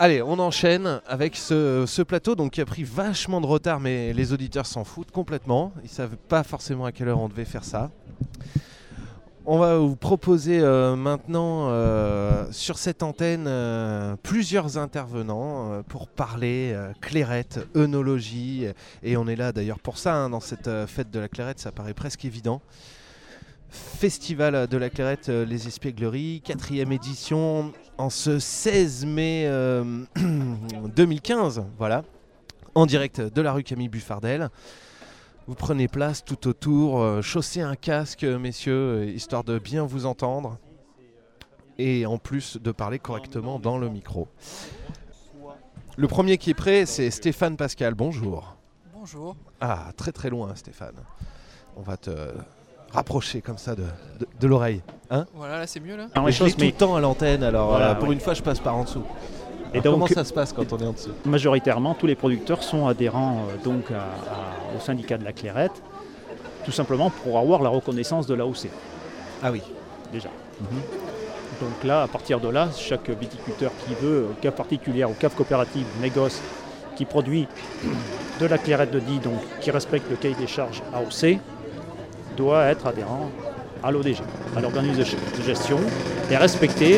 Allez, on enchaîne avec ce plateau donc, qui a pris vachement de retard, mais les auditeurs s'en foutent complètement. Ils ne savent pas forcément à quelle heure on devait faire ça. On va vous proposer maintenant sur cette antenne plusieurs intervenants pour parler clairette, œnologie. Et on est là d'ailleurs pour ça, dans cette fête de la clairette, ça paraît presque évident. Festival de la clairette, les Espiègleries, 4e édition en ce 16 mai 2015, voilà, en direct de la rue Camille Buffardel. Vous prenez place tout autour, chaussez un casque, messieurs, histoire de bien vous entendre et en plus de parler correctement dans le micro. Le premier qui est prêt, c'est Stéphane Pascal. Bonjour. Bonjour. Ah, très très loin, Stéphane. On va te rapprocher comme ça de l'oreille. Hein, voilà, là c'est mieux là. Mais je l'ai tout le temps à l'antenne, alors voilà, pour une fois je passe par en dessous. Et donc, comment ça se passe quand on est en dessous ? Majoritairement, tous les producteurs sont adhérents au syndicat de la clairette, tout simplement pour avoir la reconnaissance de l'AOC. Ah oui. Déjà. Donc là, à partir de là, chaque viticulteur qui veut, cave particulière ou cave coopérative, négoce, qui produit de la clairette de Die, donc qui respecte le cahier des charges AOC, doit être adhérent à l'ODG, à l'organisme de gestion, et respecter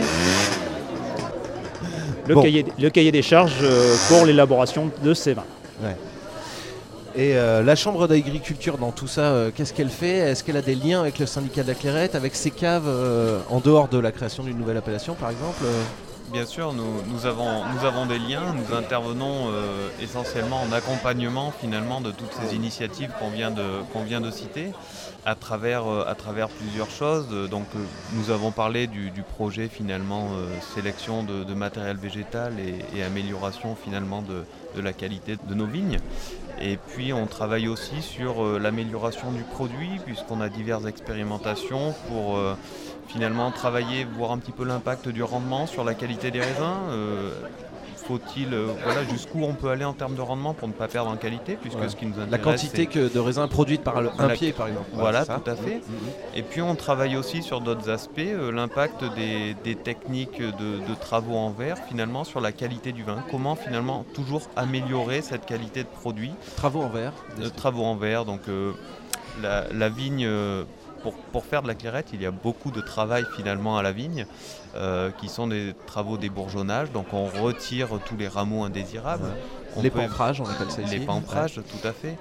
le cahier des charges pour l'élaboration de ces vins. Ouais. Et la Chambre d'agriculture dans tout ça, qu'est-ce qu'elle fait ? Est-ce qu'elle a des liens avec le syndicat de la clairette, avec ses caves en dehors de la création d'une nouvelle appellation par exemple ? Bien sûr, nous avons des liens, nous intervenons essentiellement en accompagnement finalement de toutes ces initiatives qu'on vient de citer à travers plusieurs choses. Donc nous avons parlé du projet finalement sélection de matériel végétal et amélioration finalement de la qualité de nos vignes. Et puis on travaille aussi sur l'amélioration du produit puisqu'on a diverses expérimentations pour finalement travailler, voir un petit peu l'impact du rendement sur la qualité des raisins. Faut-il, jusqu'où on peut aller en termes de rendement pour ne pas perdre en qualité, puisque ce qui nous intéresse, la quantité de raisins produites par un pied, par exemple. Voilà, tout à fait. Et puis on travaille aussi sur d'autres aspects, l'impact des techniques de travaux en verre, finalement, sur la qualité du vin. Comment finalement toujours améliorer cette qualité de produit. Travaux en verre. Travaux en verre, donc la vigne. Pour faire de la clairette, il y a beaucoup de travail finalement à la vigne, qui sont des travaux d'ébourgeonnage. Donc on retire tous les rameaux indésirables. Les panfrages, on appelle ça ici. Les panfrages, tout à fait.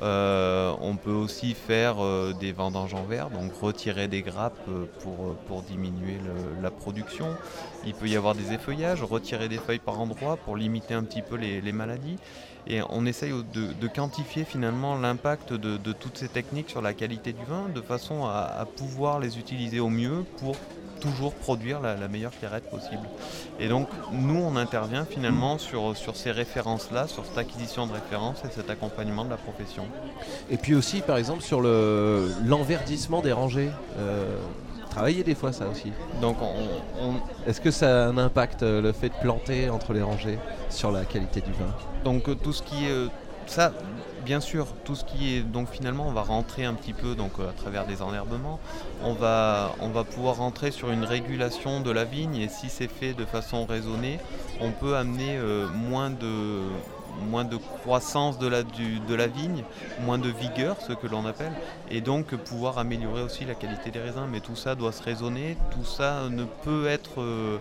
On peut aussi faire des vendanges en verre, donc retirer des grappes pour diminuer la production. Il peut y avoir des effeuillages, retirer des feuilles par endroit pour limiter un petit peu les maladies. Et on essaye de quantifier finalement l'impact de toutes ces techniques sur la qualité du vin, de façon à pouvoir les utiliser au mieux pour toujours produire la meilleure clairette possible. Et donc nous on intervient finalement sur ces références-là, sur cette acquisition de références et cet accompagnement de la profession. Et puis aussi par exemple sur l'enverdissement des rangées. Travailler des fois ça aussi. Donc est-ce que ça a un impact le fait de planter entre les rangées sur la qualité du vin ? Donc tout ce qui est ça, bien sûr, tout ce qui est donc finalement on va rentrer un petit peu donc à travers des enherbements, on va pouvoir rentrer sur une régulation de la vigne et si c'est fait de façon raisonnée, on peut amener moins de croissance de la vigne, moins de vigueur, ce que l'on appelle, et donc pouvoir améliorer aussi la qualité des raisins. Mais tout ça doit se raisonner, tout ça ne peut être,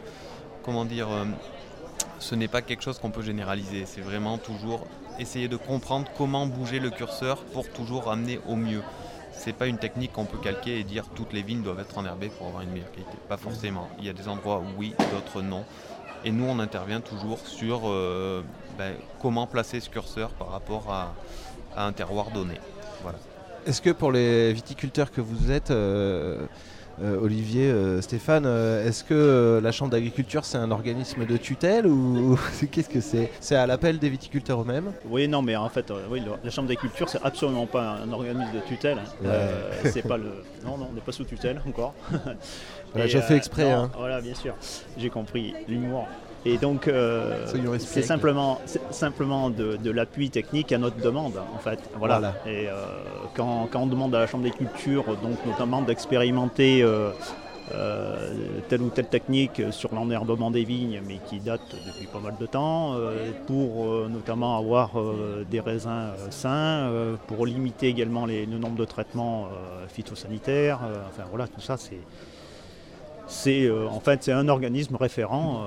ce n'est pas quelque chose qu'on peut généraliser. C'est vraiment toujours essayer de comprendre comment bouger le curseur pour toujours amener au mieux. C'est pas une technique qu'on peut calquer et dire toutes les vignes doivent être enherbées pour avoir une meilleure qualité. Pas forcément. Il y a des endroits où oui, d'autres non. Et nous, on intervient toujours sur comment placer ce curseur par rapport à un terroir donné. Voilà. Est-ce que pour les viticulteurs que vous êtes, Olivier, Stéphane, est-ce que la Chambre d'agriculture c'est un organisme de tutelle ou qu'est-ce que c'est ? C'est à l'appel des viticulteurs eux-mêmes ? Oui, non, mais en fait, la Chambre d'agriculture c'est absolument pas un organisme de tutelle. C'est pas non, on n'est pas sous tutelle encore. Voilà, je fais exprès. Non, voilà, bien sûr, j'ai compris l'humour. Et donc, c'est simplement de l'appui technique à notre demande, en fait. Voilà. Et quand on demande à la Chambre des cultures, donc notamment d'expérimenter telle ou telle technique sur l'enherbement des vignes, mais qui date depuis pas mal de temps, pour notamment avoir des raisins sains, pour limiter également le nombre de traitements phytosanitaires. Enfin voilà, tout ça c'est en fait c'est un organisme référent,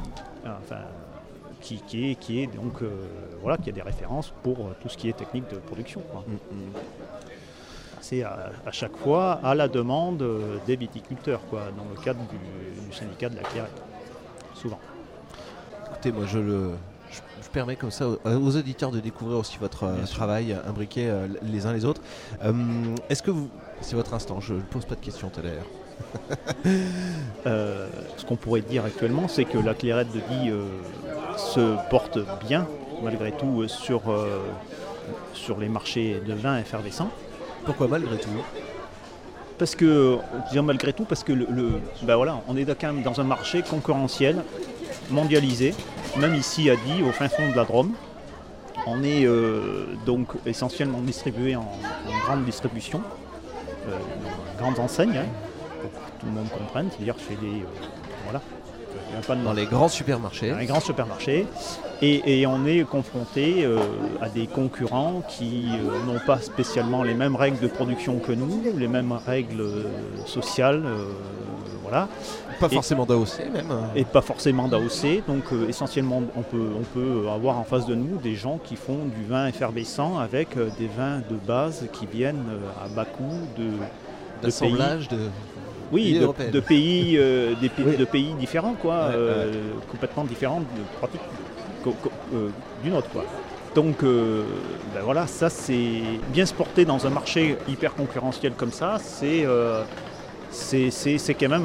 qui est donc voilà, qui a des références pour tout ce qui est technique de production, quoi. C'est à chaque fois à la demande des viticulteurs, quoi, dans le cadre du syndicat de la Clairette, souvent. Écoutez, moi je permets comme ça aux auditeurs de découvrir aussi votre travail imbriqué les uns les autres. Est-ce que c'est votre instant, je ne pose pas de questions tout à l'heure. Ce qu'on pourrait dire actuellement, c'est que la Clairette de Die se porte bien, malgré tout, sur les marchés de vin effervescents. Pourquoi malgré tout ? Parce que, malgré tout, parce que voilà, on est quand même dans un marché concurrentiel, mondialisé, même ici à Die, au fin fond de la Drôme. On est donc essentiellement distribué en grande distribution, dans grandes enseignes, pour que tout le monde comprenne, c'est-à-dire chez des... voilà. Dans les grands supermarchés. Dans les grands supermarchés. Et on est confronté à des concurrents qui n'ont pas spécialement les mêmes règles de production que nous, les mêmes règles sociales. Voilà. Pas forcément d'AOC même. Et pas forcément d'AOC. Donc essentiellement, on peut avoir en face de nous des gens qui font du vin effervescent avec des vins de base qui viennent à bas coût d'assemblage de... Oui, de pays différents, quoi, complètement différents de pratiques d'une autre, quoi. Donc, voilà, ça c'est bien se porter dans un marché hyper concurrentiel comme ça, c'est quand même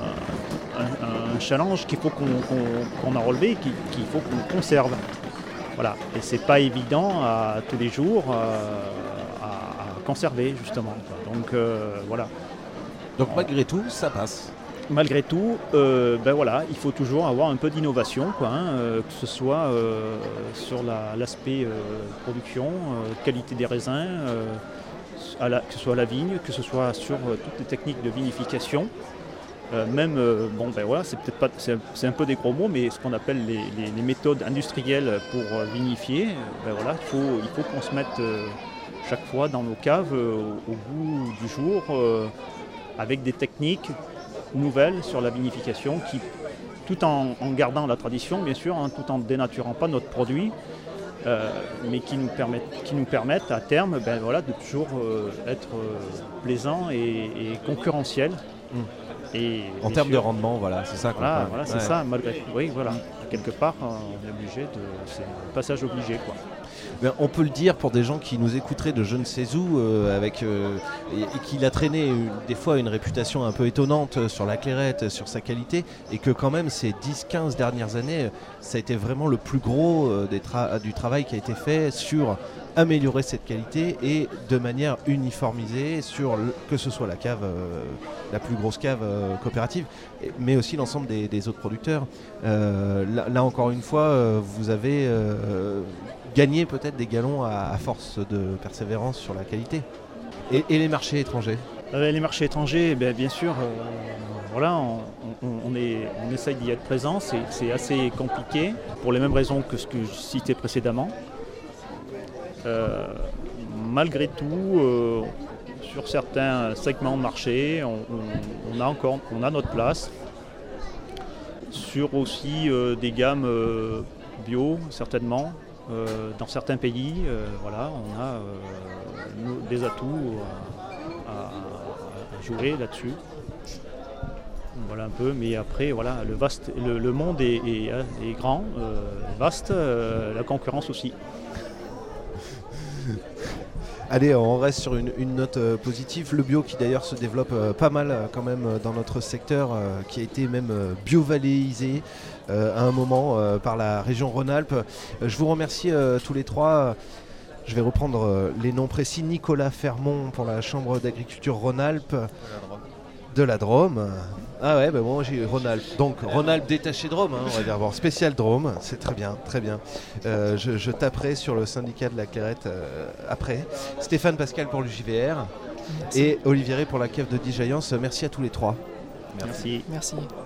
un challenge qu'il faut qu'on a relevé, qu'il faut qu'on conserve. Voilà, et c'est pas évident tous les jours à conserver justement, quoi. Donc voilà. Donc malgré tout, ça passe. Malgré tout, voilà, il faut toujours avoir un peu d'innovation, quoi, que ce soit sur l'aspect production, qualité des raisins, que ce soit à la vigne, que ce soit sur toutes les techniques de vinification. Même, voilà, c'est peut-être pas, c'est un peu des gros mots, mais ce qu'on appelle les méthodes industrielles pour vinifier, voilà, il faut qu'on se mette chaque fois dans nos caves au bout du jour. Avec des techniques nouvelles sur la vinification tout en gardant la tradition, bien sûr, tout en ne dénaturant pas notre produit, mais qui nous permettent à terme de toujours être plaisant et concurrentiel. Et en termes de rendement, voilà, c'est ça. Voilà, c'est ça, malgré tout. Oui, voilà. Quelque part, on est obligé c'est un passage obligé, quoi. Ben, on peut le dire pour des gens qui nous écouteraient de je ne sais où, et qu'il a traîné des fois une réputation un peu étonnante sur la Clairette, sur sa qualité, et que quand même ces 10-15 dernières années, ça a été vraiment le plus gros du travail qui a été fait sur améliorer cette qualité et de manière uniformisée sur que ce soit la cave, la plus grosse cave coopérative, mais aussi l'ensemble des autres producteurs. Là encore une fois, vous avez gagné peut-être des galons à force de persévérance sur la qualité. Et les marchés étrangers ? Les marchés étrangers, bien sûr, voilà, on essaye d'y être présent, c'est assez compliqué pour les mêmes raisons que ce que je citais précédemment. Malgré tout, sur certains segments de marché, on a notre place. Sur aussi des gammes bio, certainement. Dans certains pays, voilà, on a des atouts à jouer là-dessus. Voilà un peu, mais après, voilà, le monde est grand, vaste, la concurrence aussi. Allez, on reste sur une note positive. Le bio qui d'ailleurs se développe pas mal quand même dans notre secteur, qui a été même biovalléisé à un moment par la région Rhône-Alpes. Je vous remercie tous les trois. Je vais reprendre les noms précis. Nicolas Fermont pour la Chambre d'agriculture Rhône-Alpes. De la Drôme. Ah ouais, moi j'ai Rhône-Alpes. Donc Rhône-Alpes détaché Drôme, on va dire. Bon, spécial Drôme, c'est très bien, très bien. Je taperai sur le syndicat de la Clairette après. Stéphane Pascal pour le JVR et Olivier Rey pour la cave de Die Giants. Merci à tous les trois. Merci. Merci.